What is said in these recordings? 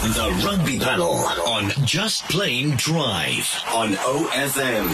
The Rugby Panel on Just Plain Drive on OFM.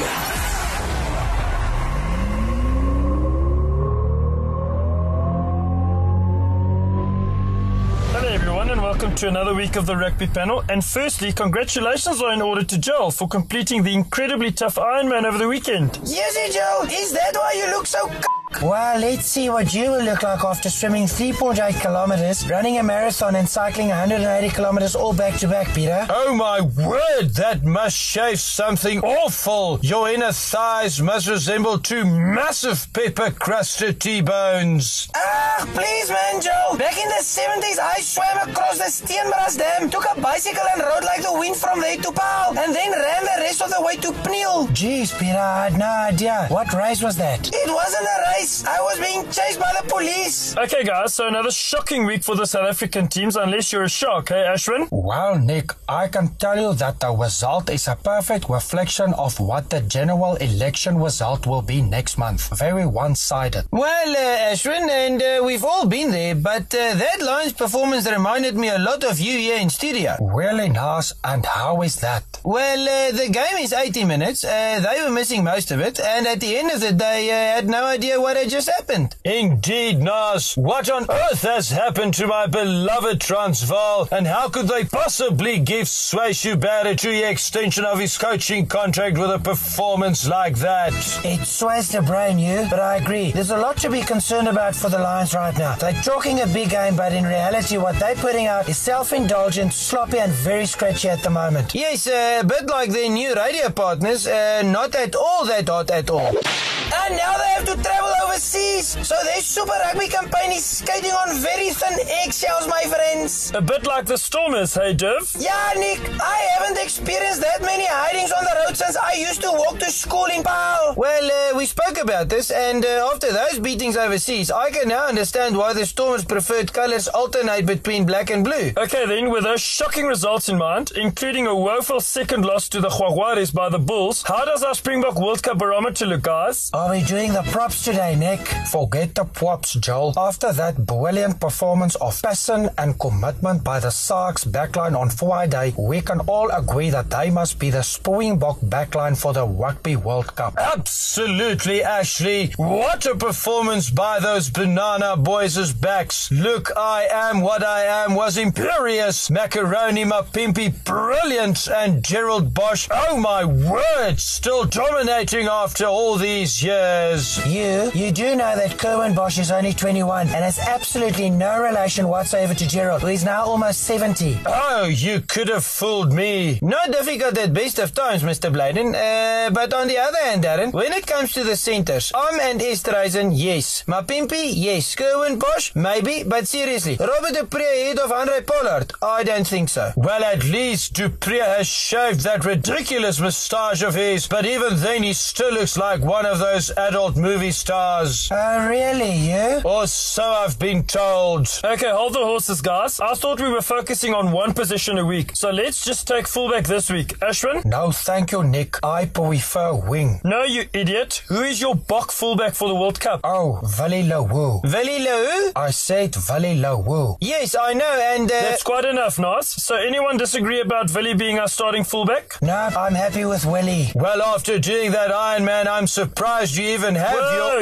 Welcome to another week of the Rugby Panel. And firstly, congratulations are in order to Joel for completing the incredibly tough Ironman over the weekend. Yes, Joel. Is that why you look so Well, let's see what you will look like after swimming 3.8 kilometers, running a marathon and cycling 180 kilometers all back to back, Peter. Oh my word, that must shave something awful. Your inner thighs must resemble two massive pepper-crusted T-bones. Ah, please man, Joe. Back in the 70s, I swam across the Steenbras Dam, took a bicycle and rode like the wind from there to Paarl, and then ran the rest of the way to Pniel. Jeez, Peter, I had no idea. What race was that? It wasn't a race. I was being chased by the police. Okay, guys, so another shocking week for the South African teams, unless you're a shark, hey, Ashwin? Well, Nick, I can tell you that the result is a perfect reflection of what the general election result will be next month. Very one-sided. Well, Ashwin, and we've all been there, but that Lions performance reminded me a lot of you here in studio. Really nice, and how is that? Well, the game is 80 minutes. They were missing most of it, and at the end of the day, had no idea what had just happened. Indeed, Nas. What on earth has happened to my beloved Transvaal, and how could they possibly give Sway Shubert a 2-year extension of his coaching contract with a performance like that? It sways the brain, you, but I agree. There's a lot to be concerned about for the Lions right now. They're talking a big game, but in reality, what they're putting out is self-indulgent, sloppy, and very scratchy at the moment. Yes, a bit like their new radio partners, not at all that hot at all. And now they have to travel overseas, so their Super Rugby campaign is skating on very thin eggshells, my friends. A bit like the Stormers, hey, Div? Yeah, Nick, I haven't experienced that many hidings on the road since I used to walk to school in Paarl. Well, we spoke about this, and after those beatings overseas, I can now understand why the Stormers' preferred colours alternate between black and blue. Okay, then, with those shocking results in mind, including a woeful second loss to the Jaguares by the Bulls, how does our Springbok World Cup barometer look, guys? Are we doing the props today, Nick? Forget the props, Joel. After that brilliant performance of passion and commitment by the Sharks backline on Friday, we can all agree that they must be the Springbok backline for the Rugby World Cup. Absolutely, Ashley. What a performance by those banana boys' backs. Look, I Am What I Am was imperious. Macaroni Mapimpi, brilliant. And Gerald Bosch, oh my word, still dominating after all these years. You do know that Kerwin Bosch is only 21 and has absolutely no relation whatsoever to Gerald, who is now almost 70. Oh, you could have fooled me. Not difficult at best of times, Mr. Blyden. But on the other hand, Darren, when it comes to the centres, and Esterhuizen, yes. Mapimpi, yes. Kerwin Bosch, maybe. But seriously, Robert du Preez ahead of Andre Pollard? I don't think so. Well, at least du Preez has shaved that ridiculous moustache of his, but even then he still looks like one of those adult movie stars. Oh, really, you? Or so I've been told. Okay, hold the horses, guys. I thought we were focusing on one position a week, so let's just take fullback this week. Ashwin? No, thank you, Nick. I prefer wing. No, you idiot. Who is your Bok fullback for the World Cup? Oh, Willie Leroux. Willie Leroux? I said Willie Leroux. Yes, I know, and That's quite enough, Nas. So anyone disagree about Willie being our starting fullback? No, I'm happy with Willie. Well, after doing that Ironman, I'm surprised you even have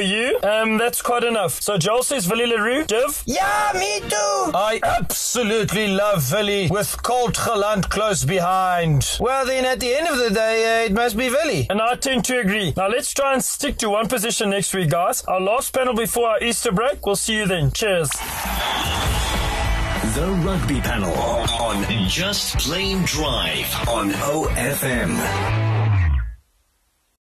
That's quite enough. So Joel says Willie Leroux. Div? Yeah, me too. I absolutely love Willie, with Colt Geland close behind. Well, then at the end of the day, it must be Willie. And I tend to agree. Now let's try and stick to one position next week, guys. Our last panel before our Easter break. We'll see you then. Cheers. The Rugby Panel on Just Plain Drive on OFM.